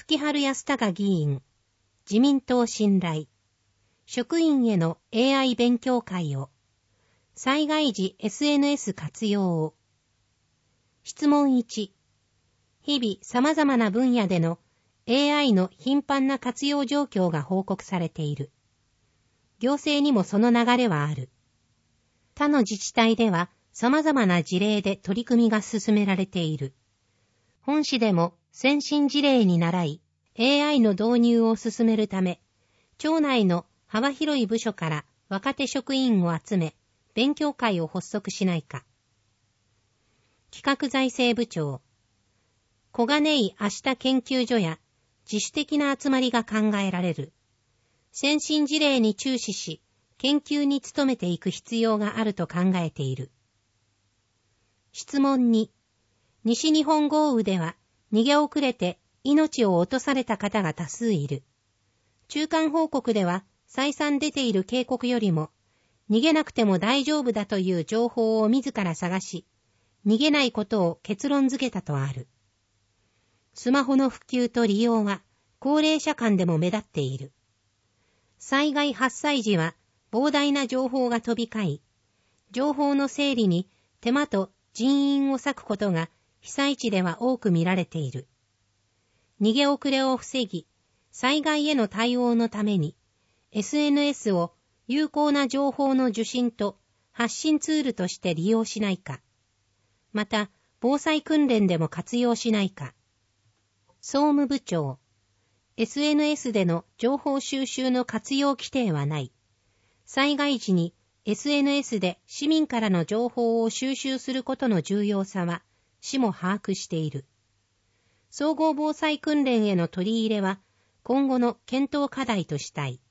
月春康隆議員、自民党信頼、職員への AI 勉強会を、災害時 SNS 活用を。質問1、日々様々な分野での AI の頻繁な活用状況が報告されている。行政にもその流れはある。他の自治体では様々な事例で取り組みが進められている。本市でも先進事例に倣い AI の導入を進めるため、庁内の幅広い部署から若手職員を集め、勉強会を発足しないか。企画財政部長、小金井明日研究所や自主的な集まりが考えられる。先進事例に注視し、研究に努めていく必要があると考えている。質問2、西日本豪雨では逃げ遅れて命を落とされた方が多数いる。中間報告では再三出ている警告よりも、逃げなくても大丈夫だという情報を自ら探し、逃げないことを結論付けたとある。スマホの普及と利用は高齢者間でも目立っている。災害発災時は膨大な情報が飛び交い、情報の整理に手間と人員を割くことが被災地では多く見られている。逃げ遅れを防ぎ、災害への対応のために SNS を有効な情報の受信と発信ツールとして利用しないか。また、防災訓練でも活用しないか。総務部長、SNS での情報収集の活用規定はない。災害時に SNS で市民からの情報を収集することの重要さは市も把握している。総合防災訓練への取り入れは今後の検討課題としたい。